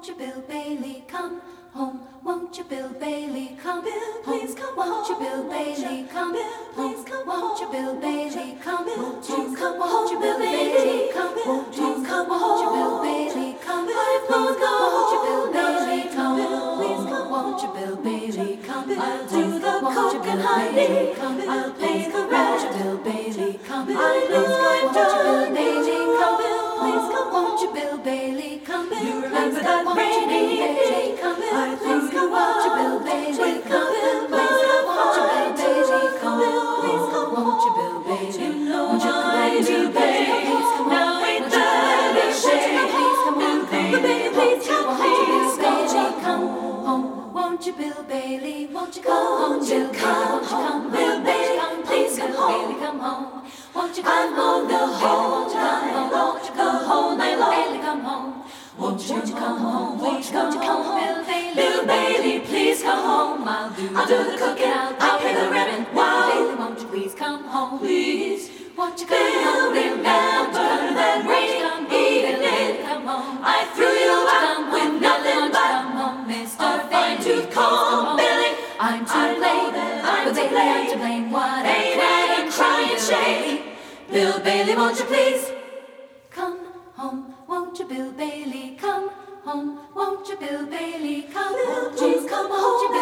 Won't you, Bill Bailey, come home? Won't you, Bill Bailey, come Bill, please come home? home. Won't you, Bill Bailey, come Bill, please come Won't you, home. Bill Bailey, come Bill, please come Won't you, home, Bill Bill Bailey, Bailey. come Bill, please come Won't you, Bill home. Bailey, come Won't Won't you, Bill Bailey, come Bill, please come Won't you, home. Bill Bailey, come I'll do the Won't you, coke Bill and honey. Bailey, come I'll pay the Won't rent. you, Bill Bailey, come I know I've Won't you, Bill done Bailey, you come Bill, please come Won't you, home. Bill Bailey, come You remember that Won't you, Bill rainy Bailey, day? come I Won't threw you you, Bill out Bailey, with come nothing but Won't you, Bill Bailey, come Please come Won't you, Bill Bailey, You know Won't you, I do pay. Now ain't that a shame? Bill Bailey, please come, please come. Won't you, Bill Bailey, won't you come home? Won't you come home, Bill Bailey, please come home. Come home. Won't you I'm come on the home? whole night long, the whole night long. Come home. Won't you come home, please Won't you come home. Bill Bailey? Bill Bailey, please come home. I'll do the cooking, I'll pay the rent. Bill Wow, Bailey, won't you please come home? please. Won't you come Bill, home? remember that rainy evening. Come home. I threw you out with nothing but Come home, Mr. a fine Bailey, tooth please come comb, home. Billy. I'm to I know blame, that I'm but to baby, I'm to blame. What Ain't that a crying shame? Bill Bailey, won't you please? Come home, won't you, Bill Bailey? Come home, won't you, Bill Bailey? Come Bill, please come Won't you, home.